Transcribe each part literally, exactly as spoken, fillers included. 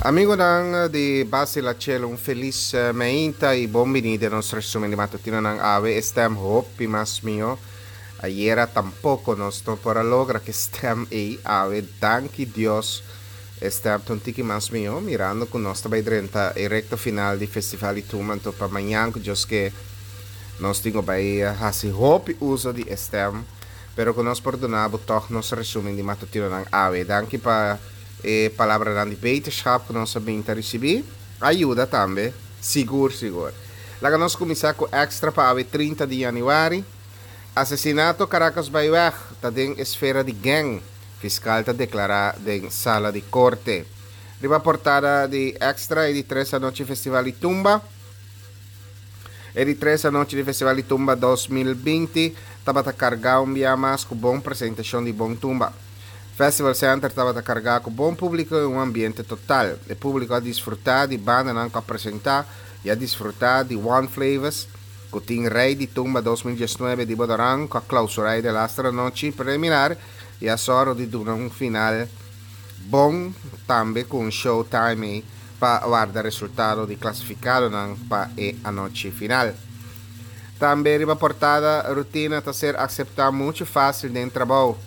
Amigo ng di base la cielo un feliz uh, mainta e buon venite al nostro resumen di mattutino ng ave estem hope mas mio ayer tampoco nos no por logra que estem e ave danki Dios estem tontiki mas mio mirando con nostra by trenta e recto final di festival tumanto pa manhã Dios que nós tingo by uh, hasi hope uso di estem pero con nos perdonabo toch nos resumen di mattutino ng ave danki pa e palavra dan di wetenschap que nós sabemos receber ajuda também seguro seguro lá que nós começar com extra para o trinta de januário assassinato Caracas by weg tá em esfera de gang fiscal tá declarar em sala de corte riba portada de extra e de três a noite festival de tumba e di três a noite de festival de tumba dois mil e vinte tava tá cargar um dia mais com bom apresentação de bom tumba. Festival Center estava a carregar com bom público e um ambiente total. O público a desfrutar de banda não a apresentar e a desfrutar de One Flavors, que tem Rei de Tumba dois mil e dezenove de Bodarang, com a clausura da lastra noite preliminar e a sorte de durar um final bom também com um showtime para guardar o resultado de classificado para a noite final. Também a portada rotina está ser aceitada muito fácil dentro do trabalho.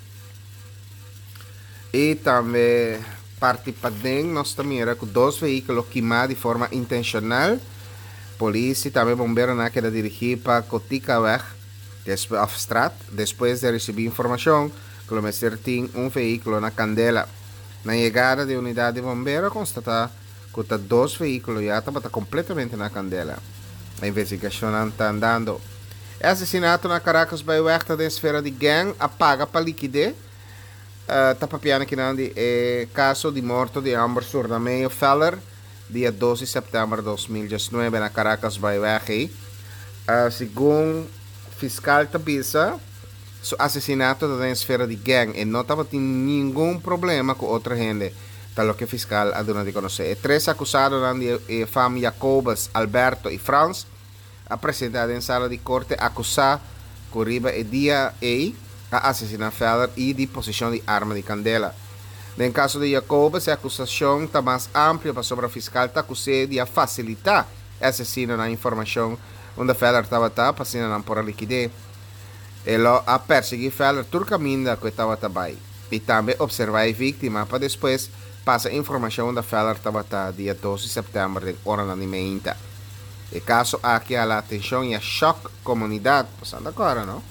E também participaram nós também era com dois veículos queimados de forma intencional. Polícia e também bombeiros na que dirigir para Coticaweg, Afstraat, depois de receber informação que o mestre tinha um veículo na Candela. Na chegada da unidade de bombeiros, constatar que os dois veículos já estavam completamente na Candela. A investigação está andando. O assassinato na Caracas by weg da esfera de gang apaga para liquidez. Uh, tapapiano aqui não é caso de morte de Amber Surdameio Feller, dia doze de setembro de dois mil e dezenove na Caracas by weg. Uh, segundo fiscal Tabisa, o assassinato da esfera de gang e não estava tendo nenhum problema com outra gente, tal que o fiscal a dona de conhecer. E três acusados de fam Jacobus, Alberto e Franz, apresentados em sala de corte, acusados com riba e dia e a assassinar Feller e de possessão de arma de candela. No caso de Jacobus, a acusação está mais ampla para sobre o fiscal está acusado de facilitar o assassino na informação onde Feller estava passando por a liquidez. Ele a perseguir Feller todo o caminho que estava também. E também observar a vítima para depois passar a informação onde Feller estava dia doze de setembro de hora na Nimeita. E caso aqui a atenção e a choque comunidade, passando agora, não?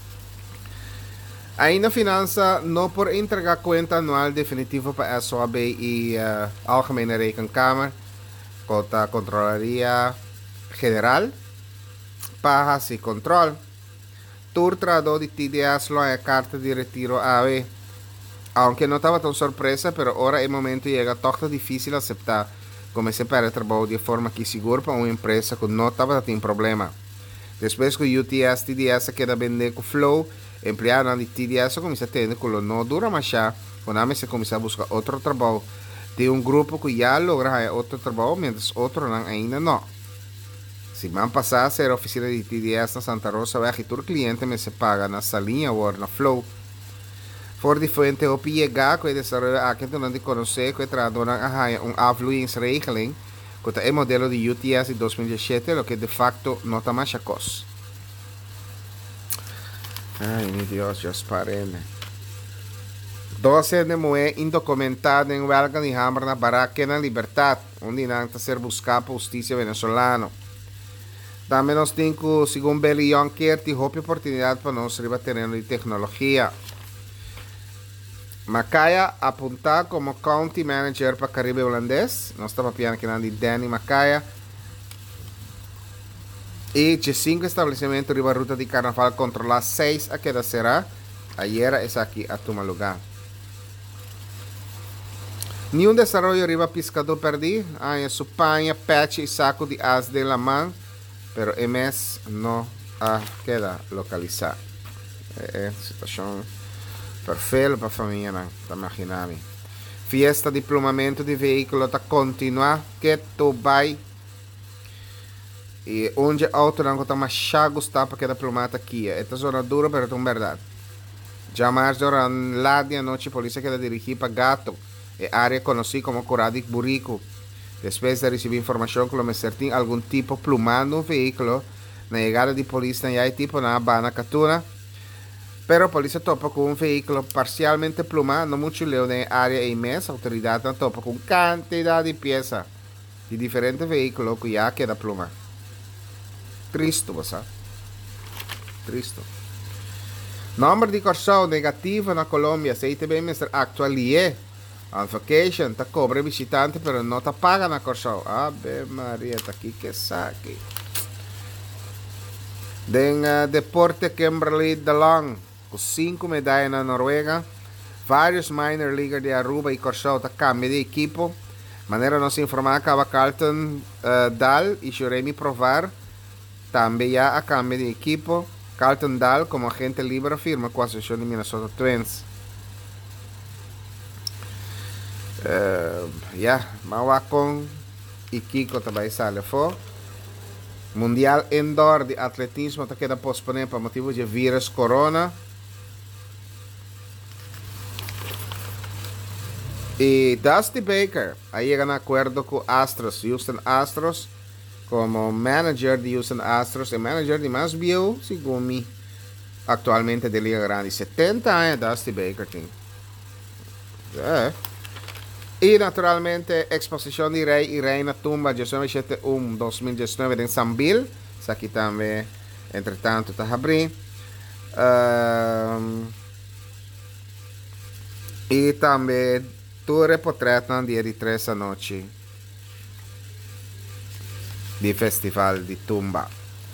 Ainda finança não por entregar conta anual definitiva para a S O A B e uh, Algemene Rekenkamer, contra a Controlaria General, para esse controle. Turtrado de T D S a carta de retiro A B. Aunque não estava tão surpresa, pero ora é momento chega torta difícil aceitar como se para trabalho de forma que segura para uma empresa que não estava tendo problema. Depois que o U T S T D S queda vender com Flow, empregado de T D S começa a ter que não dura mais já, quando se começa a buscar outro trabalho. Tem um grupo que já logra outro trabalho, mas outro não, ainda não. Se man passar a ser a oficina de T D S na Santa Rosa, vai que todo cliente me se paga na salinha ou na Flow. Voor die fuente op je ga, que desarrollo aqui tu não de conhecer, que tradona a um afluência-regeling, que é modelo de U T S de dois mil e dezessete, o que de facto não está mais chacos. Ai, meu Deus, Deus parene. doze de moe indocumentado em huelga de hambre na Baraque na Libertad, onde não está ser buscado por justiça venezolano. Também nós temos, segundo Beli Jonker, tem outra oportunidade para nós riba terreno de tecnologia. Macaya apunta como County Manager para Caribe Holandês. Nós estamos piano aqui de Danny Macaya. E de cinco estabelecimentos riba ruta de carnaval controlar seis a queda será. Ayer é aqui a tomar lugar. Nenhum desarrollo riba pescador perdi. Hay su paña, patch e saco de as de la man. Pero M S não a queda localizar. É, é situação perfeita para a família, não tá imaginando. Fiesta de diplomamento de veículo está continuar que tu vai e onde auto não está mais chagos tá para que diplomata aqui. Esta zona dura, pero é verdade. Já mais durante lá de noite polícia que dirigir para Gato, e área conhecida como Coradik Burico, Depois de receber informação que o mestre tem algum tipo plumando um veículo, na chegada de polícia e aí tipo na bana catuna. Pero a polícia topa com um veículo parcialmente plumado, não muito leu na área imensa, a autoridade não topa com quantidade de peças de diferentes veículos que já queda pluma. Triste, você. Triste. Número de corso negativo na Colômbia, se aí bem mestre actualié, on vacation, ta cobre visitante, pero não ta paga na corso. Ave Maria, tá aqui que saque. Den uh, deporte Kimberly DeLong, com cinco medalhas na Noruega, vários minor leaguers de Aruba e Corso ta cambio de equipo. Maneira nos informar que a Carlton uh, Dahl e Jeremy Provar também já a cambio de equipo. Carlton Dahl como agente libre firma com a Associação de Minnesota Twins. Uh, yeah, Mawakong e Kiko também sale fora. Mundial Indoor de atletismo está queda posponer por motivo de vírus corona. E Dusty Baker aí llega a acordo com Astros, Houston Astros, como manager de Houston Astros, e manager de mais bio, segundo mim, atualmente de Liga Grande. setenta anos Dusty Baker tem. É. E naturalmente exposição de rei e reina tumba dezenove de setembro de dois mil e dezenove em San Bill. Isso aqui também, entretanto, está abrindo. Um, e também tour portreto no dia de três da noite de festival de tumba.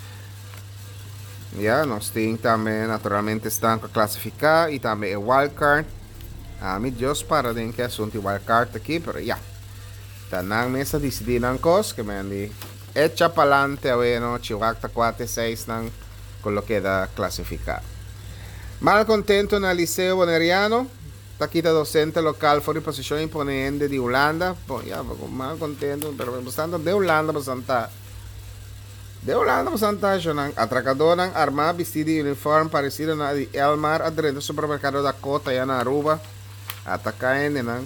Yeah, nós temos também, naturalmente, estão a classificar e também o wildcard. Ah, mi Diyos para din kaya sunti wildcard aqui, pero ya. Tanang mesa decidir ng cos, que me andi echa palante a bueno, chihuahua cuatro seis nang con lo que da clasificar. Mal contento na Liceo Boneriano, taquita docente local fuori posizione imponente di Holanda. Poi, ya, mal contento, pero bastante de Holanda, bastante. De Holanda, bastante, ng atracador ng arma, vestido de uniforme parecido na de Elmar, adentro do supermercado da Cota, ya na Aruba. Atacain ng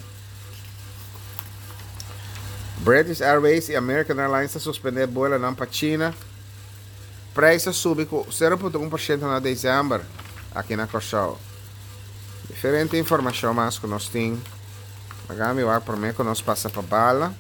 British Airways e American Airlines a suspender vuelo ng pa China. Preço sube com zero vírgula um por cento na dezembro aqui na Corso. Diferente informação mais que nós temos. Magami vai por mim que nós passa para bala.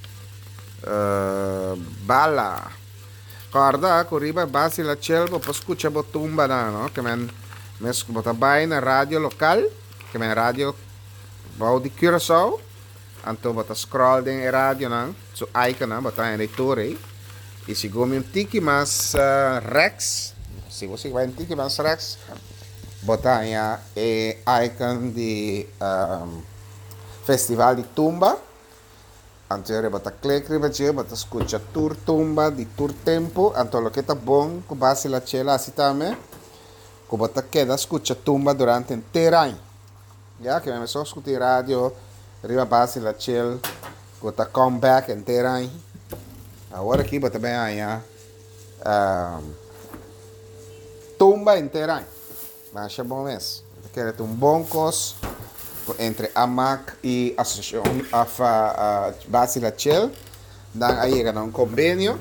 Uh, bala. Corda, corriba base la celbo, poi scuccia botumba na, no? Che men mes bota bai na radio local, che men radio bau di Curaçao, anto bota scroll den radio nan, su icon nan, bota in lettore, e si come un tiki mas uh, Rex, si você vai un tiki mas Rex, bota in e icon di um, festival di tumba. Anteriore bata click ribaje bata scuccia tour tumba di tour tempo anto lo che ta bon con base la cela asitame ko bata queda scuccia tumba durante intero anno. Ya che mi so scuti radio riba base la cel ko ta comeback intero anno. Agora aqui bata bem aí um, tumba intero anno. Mas é bom mesmo. Quer um bom cos entre A M A C e a Associação a Base La Chel, dan aí um convênio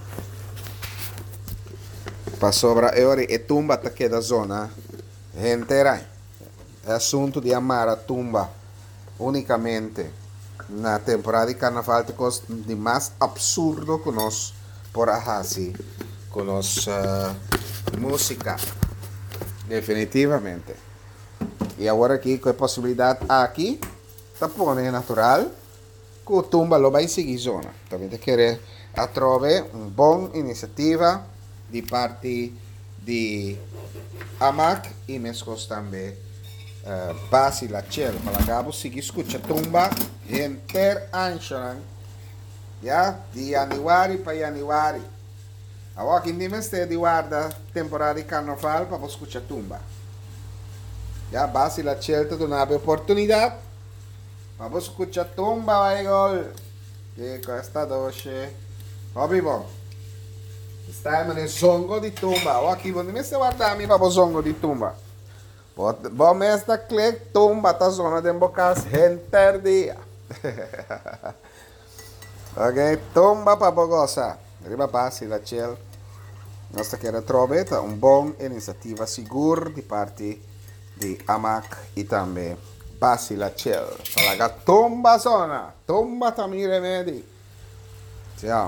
para sobra ore e tumba até da zona inteira. É assunto de amar a tumba unicamente na temporada de carnaval de mais absurdo que nós por ahasi com nossa música, definitivamente. E agora aqui com a possibilidade aqui tapone natural que o tumba lo vai seguir zona. Também te querer a trove uma boa iniciativa de parte de A M A C e mesmo também uh, Base La Chel para cabo seguir escuta tumba enter anchoran já de januário para januário. Agora aqui nem mês de guarda temporada de carnaval para escutar tumba. Ya Base La Chel tu na oportunidade para escutar tumba vai gol que custa doce hobby bom está em zongo de tumba o aqui onde me se guarda mi para zongo de tumba bom esta click tumba ta zona de embocas enter dia Ok, tomba papogosa. Riba passi la cel. Nostra che trove un buon iniziativa sicura di parte di Amac e també passi la cel. La tomba zona. Tomba tamire medi. Ciao.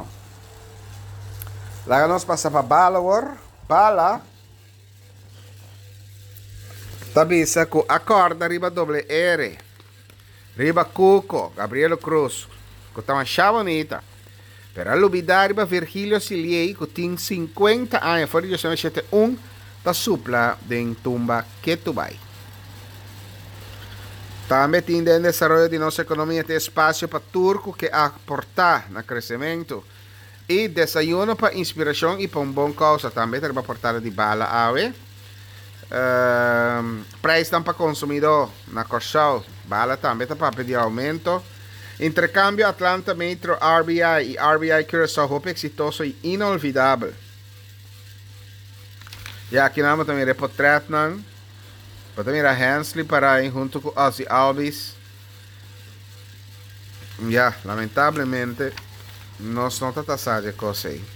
La nos passa pa bala war. Bala. Tabisa ku accorda riba doble R. Riba Cuco, Gabriele Cruz. Que tá uma bonita. Pero all'ubidare riba Virgilio Siliei que tem cinquenta anos. Fora de sete um da supla de tumba que tu vai. Também tem o desenvolvimento de nossa economia tem espaço para turco que aportar no crescimento e desayuno para inspiração e para uma boa causa. Também tem para portar de bala ave. Uh, preço para consumidor na Corsal. Bala também está para pedir aumento. Intercambio Atlanta Metro R B I e R B I Curaçao Hope exitoso e inolvidável. E aqui nós também repotretnan. Também a Hensley para ir junto com Ozzy Alves. Já, lamentavelmente, nós não estamos a fazer coisa aí.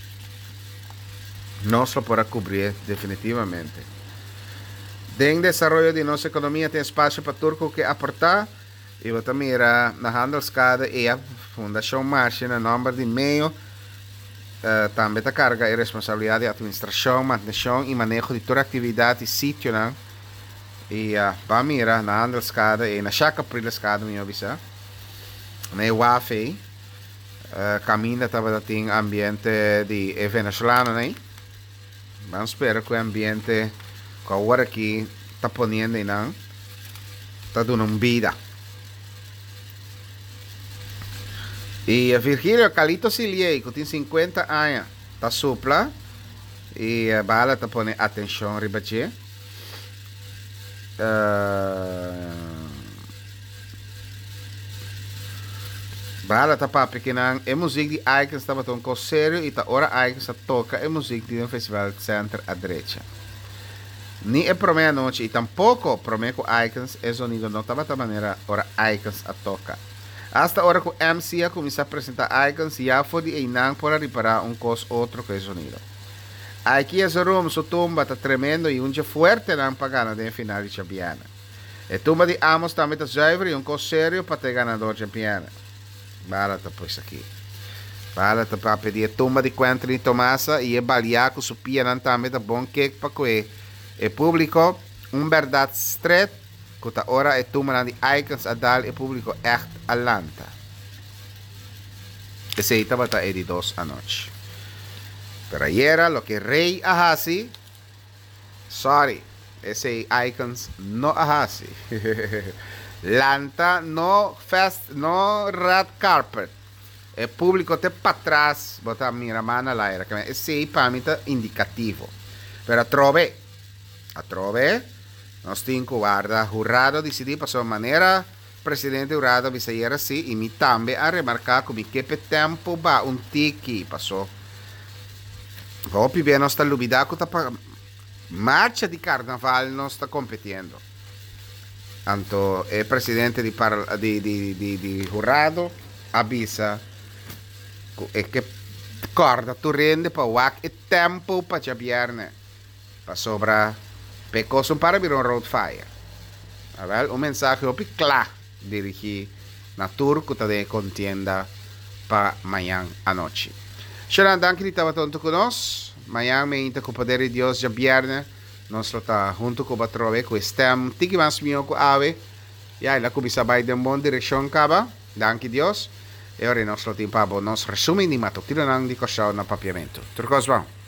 Nós lo podemos cobrir definitivamente. Dentro do desenvolvimento de nossa economia tem espaço para turco que aportar. E vou também ir na Handelskade e a Fundação Marche no nome de meio. Uh, também a carga e responsabilidade de administração, manutenção e manejo de toda a atividade e sítio. Não? E uh, vamos ir na Handelskade e na Chaca Prileskade, minha visa. Na U A F E. Uh, caminho estava em ambiente de venezuelano, né? Vamos esperar que o ambiente que agora aqui está ponendo aí, não? Está dando vida. E Virgílio Calito Siliei, que tem cinquenta anos, está supla. E a bala está pondo atenção, ribache. Uh, bala está para pequena. É música de Icons, está batendo com sério. E está hora Icons a toca. É música de um festival center à direita. Nem é para meia-noite. E tampouco para mim com Icons. É sonido, não está de maneira hora Icons a toca. Hasta ahora que o M C a começar a apresentar icons já foi e não para reparar um cos outro que é sonido. Aqui esse room, sua tumba está tremendo e um dia forte não pagando de final de champiana. A tumba de Amos também está zuiver e um cos sério para ter ganador champiana. Bala está pois aqui. Bala está para pedir a tumba de Quentin Tomasa e a baliaco su piano também está bom que para que o público um verdade straight. Kota ora e tumba de icons a dal e público echt alanta. Ese estaba ta edi dos anoche. Pero ayer lo que rey ahasi, sorry, ese icons no ahasi. Lanta no fest, no red carpet. E público te para atrás, bota mira mana la era. Ese para mí está indicativo. Pero a trove, a trove. Nós temos que guardar jurado decidir para sua maneira presidente jurado bisayer assim e me também a remarcar como que tempo ba um tiki passou. Hopi bem nós está lubidaco tá para marcha de carnaval nós está competindo. Anto é presidente de par de de de, de jurado avisa é que corda tu rende para o e tempo para chapiarne para sobrar Pecoso para vir um road fire. Um mensagem op claro dirigir na turco de contienda para amanhã à noite. Sharon, danke que estava junto conosco. Amanhã me inta com o poder de Deus já viernes. Nós está junto com o patrão com estem. Tiki mas mio com ave. E aí lá com bisa vai de boa direção caba. Danke Deus. E ora nós lo tempo nós resumo de mato tiro nang di coxao na papiamento. Turcos bom.